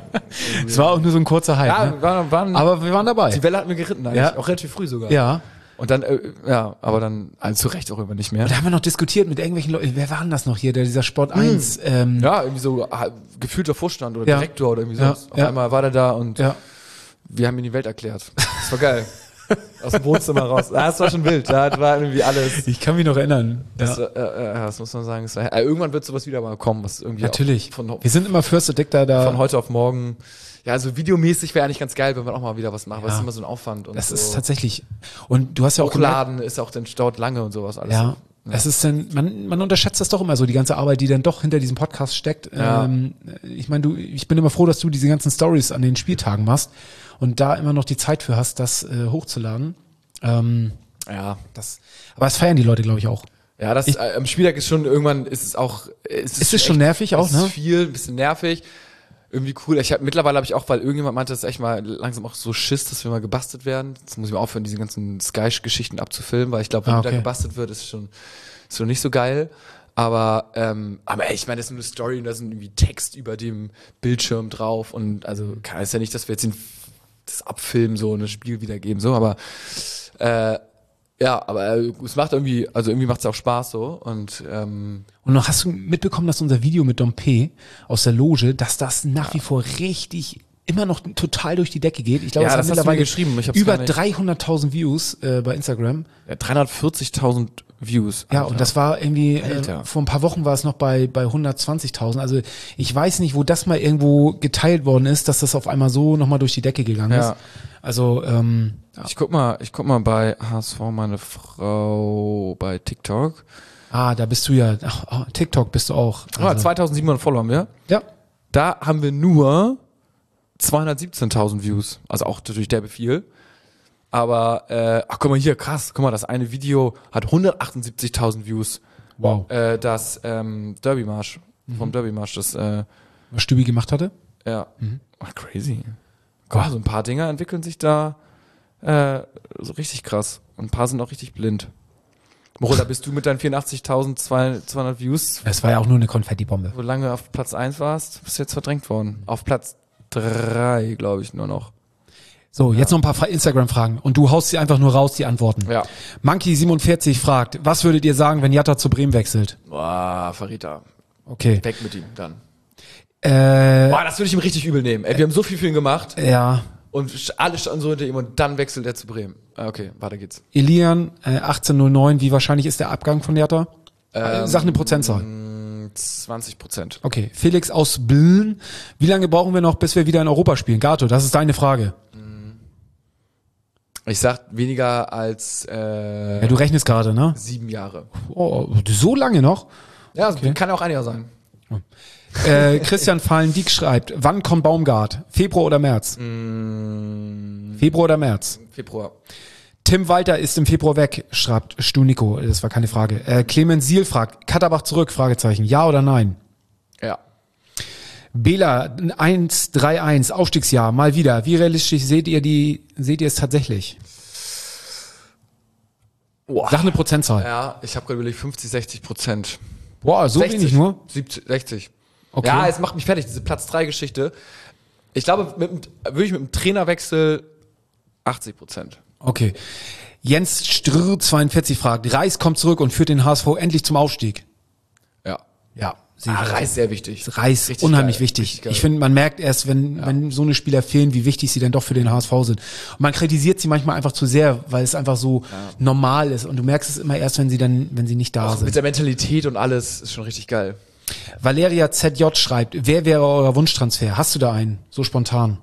Es war auch nur so ein kurzer Hype. ja, ne? waren, waren, Aber wir waren dabei. die Welle hat mir geritten eigentlich. Ja. Auch relativ früh sogar. Ja. Und dann, äh, ja, aber dann, also zu Recht auch immer nicht mehr. Und da haben wir noch diskutiert mit irgendwelchen Leuten. Wer war denn das noch hier, der dieser Sport eins? Ähm, Ja, irgendwie so ah, gefühlter Vorstand oder Ja. Direktor oder irgendwie Ja, sowas. Auf ja. einmal war der da und ja. wir haben ihm die Welt erklärt. Das war geil. Aus dem Wohnzimmer raus. Ja, das war schon wild. Ja, das war irgendwie alles. Ich kann mich noch erinnern. Das, Ja. äh, äh, das muss man sagen. Das war, äh, irgendwann wird sowas wieder mal kommen, was irgendwie Natürlich. Auch von, Wir sind immer First Addictor da. von heute auf morgen. Ja, also videomäßig wäre eigentlich ganz geil, wenn wir auch mal wieder was machen. Aber Ja. es ist immer so ein Aufwand. Und das so. ist tatsächlich. Und du hast ja auch gemerkt, Hochladen ist auch, dann dauert lange und sowas alles. ja, es ist dann, man, man unterschätzt das doch immer so, die ganze Arbeit, die dann doch hinter diesem Podcast steckt. Ja. Ähm, ich meine, du, ich bin immer froh, dass du diese ganzen Stories an den Spieltagen machst und da immer noch die Zeit für hast, das äh, hochzuladen. Ähm, Ja. das, aber das feiern die Leute, glaube ich, auch. Ja, das äh, am Spieltag ist schon irgendwann ist es auch ist Ist es schon nervig auch, es ist ne? viel, ein bisschen nervig. Irgendwie cool. Ich hab, mittlerweile habe ich auch, weil irgendjemand meinte, das ist echt mal langsam auch so Schiss, dass wir mal gebastelt werden. Jetzt muss ich mal aufhören, diese ganzen Sky-Geschichten abzufilmen, weil ich glaube, wenn Ah, da okay. gebastelt wird, ist schon ist schon nicht so geil. Aber ähm, aber ey, ich meine, das ist nur eine Story und da sind irgendwie Text über dem Bildschirm drauf und also kann es ja nicht, dass wir jetzt den, das abfilmen so und das Spiel wiedergeben so, aber äh, ja, aber äh, es macht irgendwie, also irgendwie macht es auch Spaß so und ähm, Und noch hast du mitbekommen, dass unser Video mit Dompe aus der Loge, dass das nach wie vor richtig immer noch total durch die Decke geht. Ich glaube, Ja, es hat das hast du mir mittlerweile geschrieben. Ich hab's über gar nicht- dreihunderttausend Views äh, bei Instagram. ja, dreihundertvierzigtausend Views. Ja, Alter. und das war irgendwie, äh, Alter. vor ein paar Wochen war es noch bei, bei hundertzwanzigtausend. Also ich weiß nicht, wo das mal irgendwo geteilt worden ist, dass das auf einmal so nochmal durch die Decke gegangen Ja. ist. Also, ähm, ja. Ich guck mal, ich guck mal bei H S V meine Frau bei TikTok. ah, da bist du ja, ach, oh, TikTok bist du auch. Ah, Also, zweitausendsiebenhundert Follower haben wir. ja, Da haben wir nur zweihundertsiebzehntausend Views. Also auch natürlich derbe viel. Aber, äh, ach guck mal hier, krass. Guck mal, das eine Video hat hundertachtundsiebzigtausend Views. wow. Äh, das ähm, Derby-Marsch. Vom Derby-Marsch. Das, äh, Was Stübi gemacht hatte? ja. Ach, crazy. Guck mal, so ein paar Dinger entwickeln sich da äh, so richtig krass. Und ein paar sind auch richtig blind. Morola, bist du mit deinen vierundachtzigtausendzweihundert Views, Es war ja auch nur eine Konfettibombe. wo lange auf Platz eins warst, bist du jetzt verdrängt worden. Auf Platz drei, glaube ich, nur noch. So, jetzt noch ein paar Fra- Instagram-Fragen. Und du haust sie einfach nur raus, die Antworten. Ja. Monkey siebenundvierzig fragt, was würdet ihr sagen, wenn Jatta zu Bremen wechselt? Boah, Farita. Okay. Weg mit ihm dann. Äh, Boah, das würde ich ihm richtig übel nehmen. Ey, wir haben so viel für ihn gemacht ja. und sch- alle standen so hinter ihm und dann wechselt er zu Bremen. Ah, okay, weiter geht's. Elian, äh, achtzehn null neun, wie wahrscheinlich ist der Abgang von Jatta? Ähm, Sag eine Prozentzahl. Mm, zwanzig Prozent. Okay. Felix aus Bln, wie lange brauchen wir noch, bis wir wieder in Europa spielen? Gato, das ist deine Frage. Ich sag weniger als äh, Ja, du rechnest gerade, ne? sieben Jahre. Oh, so lange noch? Ja, Okay. kann auch ein Jahr sein. Äh, Christian Fallen-Dieck schreibt, wann kommt Baumgart? Februar oder März? Mm, Februar oder März? Februar. Tim Walter ist im Februar weg, schreibt Stunico. Das war keine Frage. Äh, Clemens Siel fragt, Katterbach zurück? Fragezeichen. Ja oder nein? Ja. Bela, eins drei eins, Aufstiegsjahr, mal wieder. Wie realistisch seht ihr die, seht ihr es tatsächlich? Boah. Sag eine Prozentzahl. Ja, ich habe gerade überlegt, fünfzig, sechzig Prozent. Boah, so sechzig, wenig nur? siebzig, sechzig. Okay. Ja, es macht mich fertig, diese Platz drei Geschichte. Ich glaube, mit, dem- würde ich mit dem Trainerwechsel achtzig Prozent. Okay. Jens Strr zweiundvierzig fragt, Reis kommt zurück und führt den H S V endlich zum Aufstieg. Ja. Ja, sehe Ah, ich auch. Reis sehr wichtig. Reis, Richtig unheimlich geil, wichtig. richtig geil. Ich finde, man merkt erst, wenn, wenn so eine Spieler fehlen, wie wichtig sie dann doch für den H S V sind. Und man kritisiert sie manchmal einfach zu sehr, weil es einfach so normal ist. Und du merkst es immer erst, wenn sie dann, wenn sie nicht da Auch mit sind. der Mentalität und alles ist schon richtig geil. Valeria Z J schreibt, wer wäre euer Wunschtransfer? Hast du da einen? So spontan.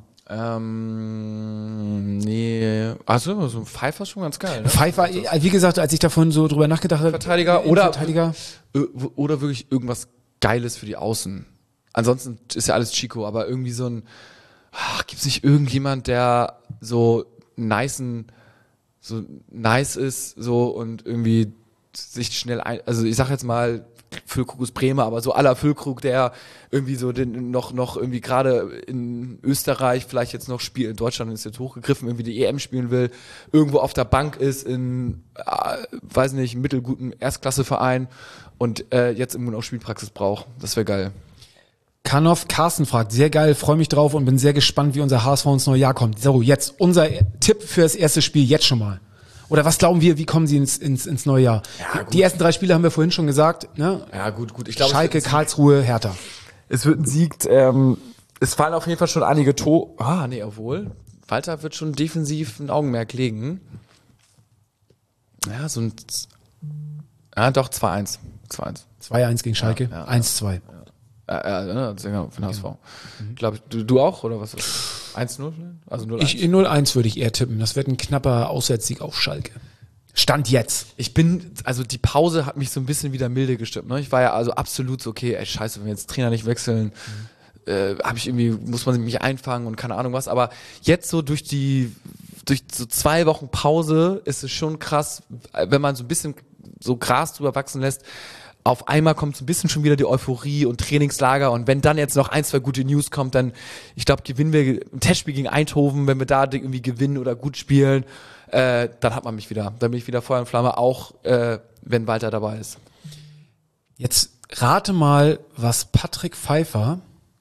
Ähm, nee. Also, so ein Pfeiffer ist schon ganz geil, ne? Pfeiffer, wie gesagt, als ich davon so drüber nachgedacht habe. Verteidiger äh, oder, Verteidiger. Ö- oder wirklich irgendwas Geiles für die Außen. Ansonsten ist ja alles Chico, aber irgendwie so ein, ach, gibt's nicht irgendjemand, der so nicen, so nice ist, so und irgendwie sich schnell ein, also ich sag jetzt mal Füllkrug ist Bremer, aber so aller Füllkrug, der irgendwie so den noch noch irgendwie gerade in Österreich vielleicht jetzt noch spielt, in Deutschland ist jetzt hochgegriffen, irgendwie die E M spielen will, irgendwo auf der Bank ist in, äh, weiß nicht, einem mittelguten Erstklasseverein und äh, jetzt immer noch Spielpraxis braucht. Das wäre geil. Kanov Carsten fragt, sehr geil, freue mich drauf und bin sehr gespannt, wie unser H S V ins neue Jahr kommt. So, jetzt unser Tipp für das erste Spiel, jetzt schon mal. Oder was glauben wir, wie kommen sie ins, ins, ins neue Jahr? Ja, gut. Die ersten drei Spiele haben wir vorhin schon gesagt, ne? Ja, gut, gut. Ich glaube, Schalke, es, wird- Karlsruhe, Hertha. es wird ein Sieg. Ähm, es fallen auf jeden Fall schon einige Tore. Ah, nee, obwohl. Walter wird schon defensiv ein Augenmerk legen. Ja, so ein. Ja, doch, zwei eins. zwei eins. zwei eins gegen Schalke, ja, ja. eins zwei. Ja, ja, ja, das ist genau, für den H S V. Glaube ich, du, du auch, oder was? eins null? Also null eins? Ich, in null eins würde ich eher tippen. Das wird ein knapper Auswärtssieg auf Schalke. Stand jetzt. Ich bin, also die Pause hat mich so ein bisschen wieder milde gestimmt. Ne? Ich war ja also absolut so, okay, ey, scheiße, wenn wir jetzt Trainer nicht wechseln, mhm. äh, habe ich irgendwie, muss man mich einfangen und keine Ahnung was. Aber jetzt so durch die, durch so zwei Wochen Pause ist es schon krass, wenn man so ein bisschen so Gras drüber wachsen lässt. Auf einmal kommt so ein bisschen schon wieder die Euphorie und Trainingslager und wenn dann jetzt noch ein, zwei gute News kommt, dann, ich glaube, gewinnen wir ein Testspiel gegen Eindhoven, wenn wir da irgendwie gewinnen oder gut spielen, äh, dann hat man mich wieder. Dann bin ich wieder Feuer und Flamme, auch äh, wenn Walter dabei ist. Jetzt rate mal, was Patrick Pfeiffer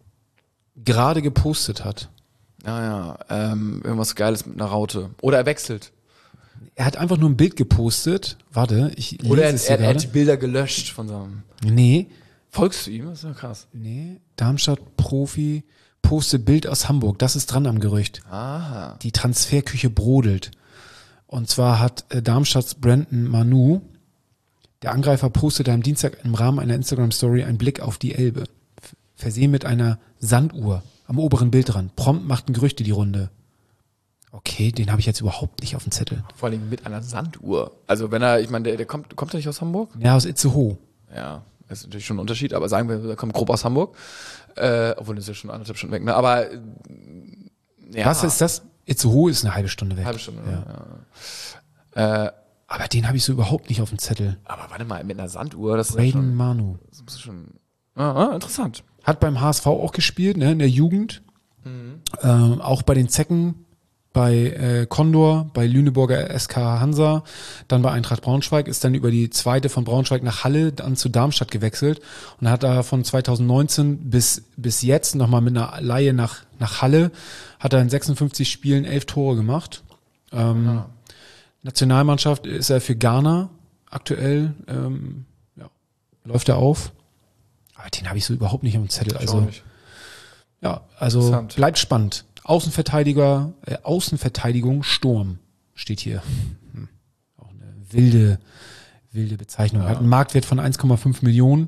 gerade gepostet hat. Naja, ähm, irgendwas Geiles mit einer Raute. Oder er wechselt. Er hat einfach nur ein Bild gepostet. Warte, ich lese Oder er, es hier er, er hat die gerade. Bilder gelöscht von seinem... Nee, Folgst du ihm? Das ist ja krass. nee. Darmstadt-Profi postet Bild aus Hamburg. Das ist dran am Gerücht. Aha. Die Transferküche brodelt. Und zwar hat äh, Darmstadts Brandon Manu, der Angreifer, postete am Dienstag im Rahmen einer Instagram-Story einen Blick auf die Elbe. F- Versehen mit einer Sanduhr am oberen Bildrand. Prompt machten Gerüchte die Runde. Okay, den habe ich jetzt überhaupt nicht auf dem Zettel. Vor allem mit einer Sanduhr. Also wenn er, ich meine, der, der kommt, kommt er nicht aus Hamburg? Ja, aus Itzehoe. Ja, das ist natürlich schon ein Unterschied, aber sagen wir, er kommt grob aus Hamburg. Äh, obwohl, das ist ja schon anderthalb Stunden weg, ne? Aber äh, ja. Was ist das? Itzehoe ist eine halbe Stunde weg. Halbe Stunde, Ja. ja. Äh, Aber den habe ich so überhaupt nicht auf dem Zettel. aber warte mal, mit einer Sanduhr, das ist ja Braden schon, Manu. das ist schon ah, ah, interessant. Hat beim H S V auch gespielt, ne, in der Jugend. Ähm, auch bei den Zecken, bei äh, Condor, bei Lüneburger S K Hansa, dann bei Eintracht Braunschweig, ist dann über die zweite von Braunschweig nach Halle, dann zu Darmstadt gewechselt und hat da von zweitausendneunzehn bis bis jetzt nochmal mit einer Leihe nach nach Halle, hat er in sechsundfünfzig Spielen elf Tore gemacht. Ähm, Ja. Nationalmannschaft ist er für Ghana aktuell, ähm, ja, läuft er auf. Aber den habe ich so überhaupt nicht am Zettel. Ich Also auch nicht. ja, also Interessant. bleibt spannend. Außenverteidiger, äh, Außenverteidigung, Sturm steht hier. Hm. Auch eine wilde, wilde Bezeichnung. Ja. Hat einen Marktwert von eins Komma fünf Millionen.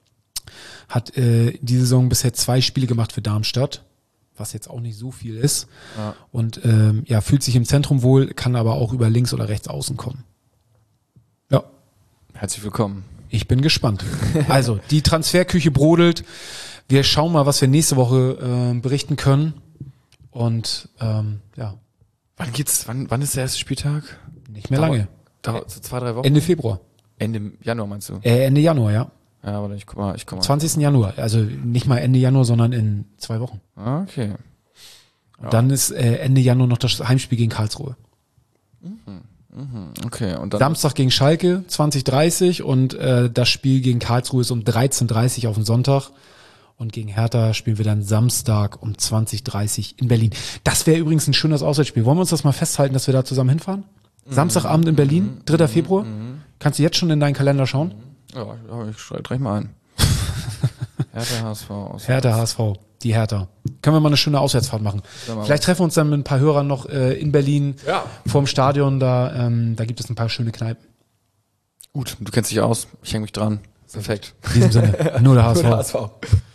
Hat äh, die Saison bisher zwei Spiele gemacht für Darmstadt, was jetzt auch nicht so viel ist. Ja. Und ähm, ja, fühlt sich im Zentrum wohl, kann aber auch über links oder rechts außen kommen. Ja, Herzlich willkommen. ich bin gespannt. Also, die Transferküche brodelt. Wir schauen mal, was wir nächste Woche äh, berichten können. Und ähm, ja, Wann geht's, wann, wann ist der erste Spieltag? nicht mehr Dauert- lange. Dauert so zwei, drei Wochen? Ende Februar. Ende Januar meinst du? Äh, Ende Januar, ja. Ja, aber ich guck mal, ich guck mal. zwanzigsten Januar, also nicht mal Ende Januar, sondern in zwei Wochen. Ah, okay. Und dann ist äh, Ende Januar noch das Heimspiel gegen Karlsruhe. Okay, und dann Samstag gegen Schalke, zwanzig Uhr dreißig und äh, das Spiel gegen Karlsruhe ist um dreizehn Uhr dreißig auf den Sonntag. Und gegen Hertha spielen wir dann Samstag um zwanzig Uhr dreißig in Berlin. Das wäre übrigens ein schönes Auswärtsspiel. Wollen wir uns das mal festhalten, dass wir da zusammen hinfahren? Samstagabend in Berlin, dritter Februar. Kannst du jetzt schon in deinen Kalender schauen? Ja, ich schreibe direkt mal ein. Hertha H S V. Auswärts. Hertha, H S V, die Hertha. Können wir mal eine schöne Auswärtsfahrt machen. Vielleicht treffen wir uns dann mit ein paar Hörern noch äh, in Berlin Ja. vorm Stadion. Da, ähm, da gibt es ein paar schöne Kneipen. Gut, du kennst dich aus. Ich hänge mich dran. Perfekt. In diesem Sinne, nur der H S V. Nur der H S V.